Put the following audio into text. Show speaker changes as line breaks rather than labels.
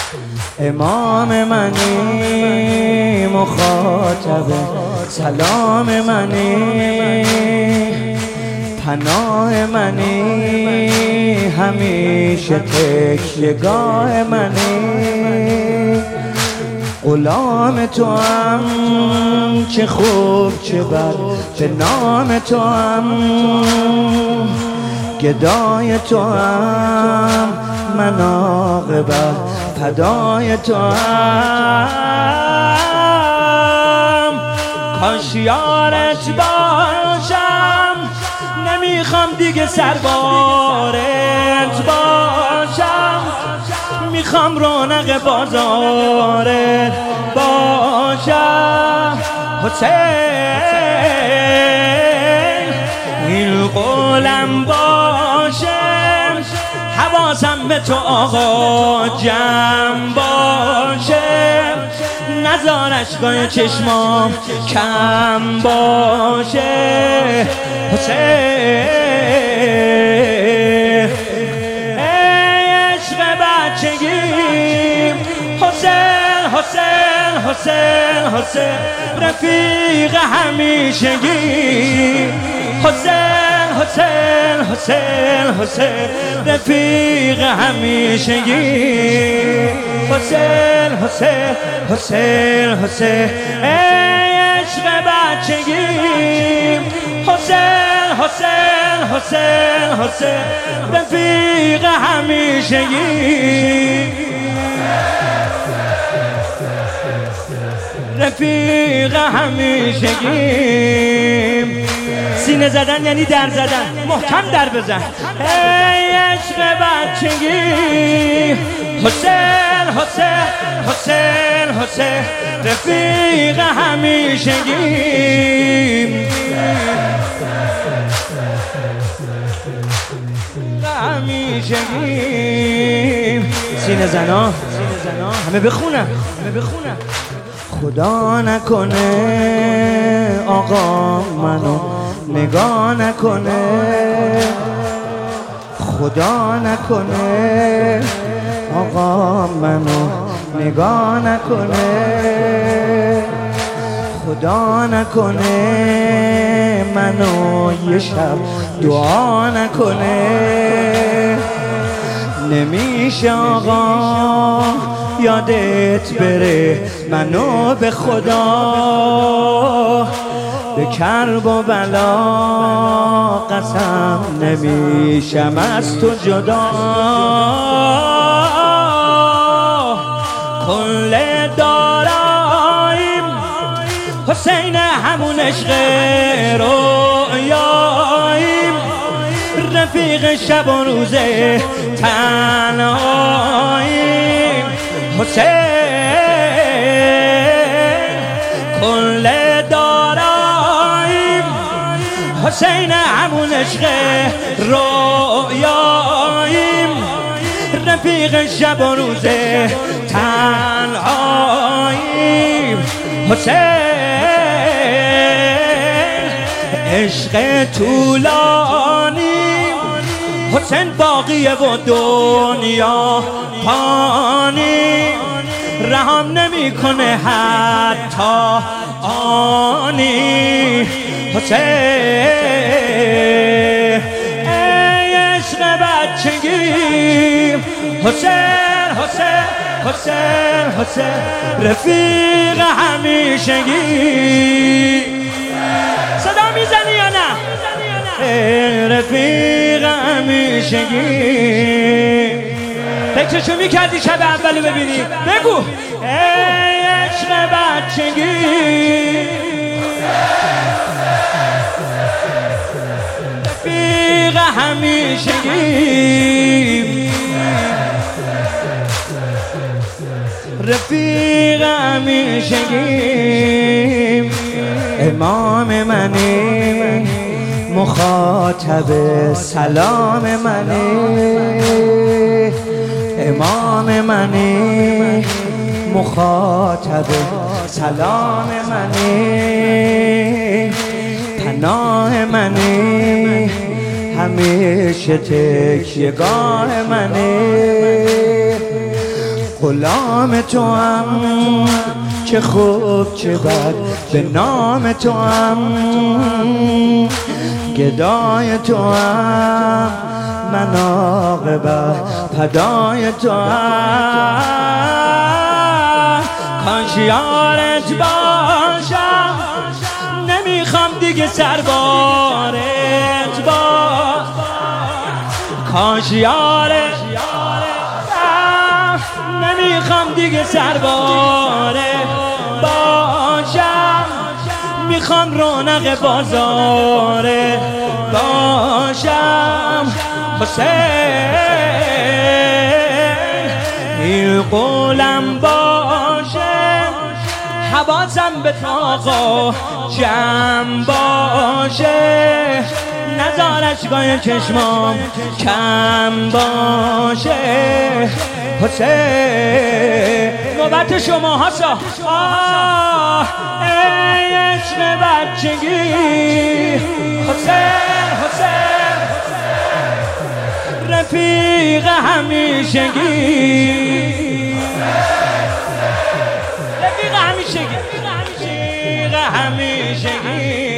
امام منی مخاطب سلام منی، پناه منی همیشه تکیهگاه منی. غلام تو هم چه خوب چه بد به نام تو هم، گدای تو هم من عاقبت فدای تو هم. کاش یارت باشم، نمیخوام دیگه سربارت باشم، میخوام رونق بازارت باشم. حسین این قولم باشه، حواسم به تو آقا جمع باشه، نزار اشکای چشمام کم باشه. حسین ای عشق بچگیم، حسین حسین حسین حسین رفیق همیشگی، حسین حسین حسین حسین رفیق همیشگی، حسین حسین حسین حسین ای عشق بچگیم، حسین حسین حسین حسین رفیق همیشگی. رفیق همیشگیم. سینه زدن یعنی در زدن، محکم در بزن. ای عشق بچگی، حسین حسین حسین حسین رفیق همیشگیم. همیشگیم. سینه زنا همه بخونن، همه بخونن. خدا نکنه آقا منو نگاه نکنه، خدا نکنه آقا منو نگاه نکنه، خدا نکنه منو یه شب دعا نکنه. نمیشه آقا یادت بره منو به خدا، به کرب و بلا قسم نمیشم از تو جدا. کل داراییم حسین همون عشق رویاییم، رفیق شب و روز تنهاییم. حسین کل داراییم، حسین همون عشق رویاییم، رفیق شب و روز تنهاییم. حسین عشق طولانی، حسین باقیه و دنیا پانی، رحم نمی کنه حتی آنی. حسین ای عشق بچگی، حسین حسین حسین حسین رفیق همیشگی. صدا میزنی یا نه؟ رفیق همیشگی. فکرشو میکردی شب اولو ببینی؟ بگو ای عشق بچگی، رفیق همیشگی، رفیق همیشگی. امام منی مخاطب سلام منی، امام منی مخاطب سلام منی، پناه منی همیشه تکیهگاه منی. غلام تو هم چه خوب چه بد به نام تو هم گدای تو هم من عاقبت فدای تو هم کاش یارت باشم نمیخوام دیگه سربارت باش کاش یارت نمیخوام دیگه سرباره باشم میخوام رونق بازاره باشم حسین این قولم باشه حواسم به آقا جمع باشه نزار اشکای چشمام کم باشه حسین نوبت شما هستا ای عشق بچگی حسین حسین رفیق همیشگی رفیق همیشگی رفیق همیشگی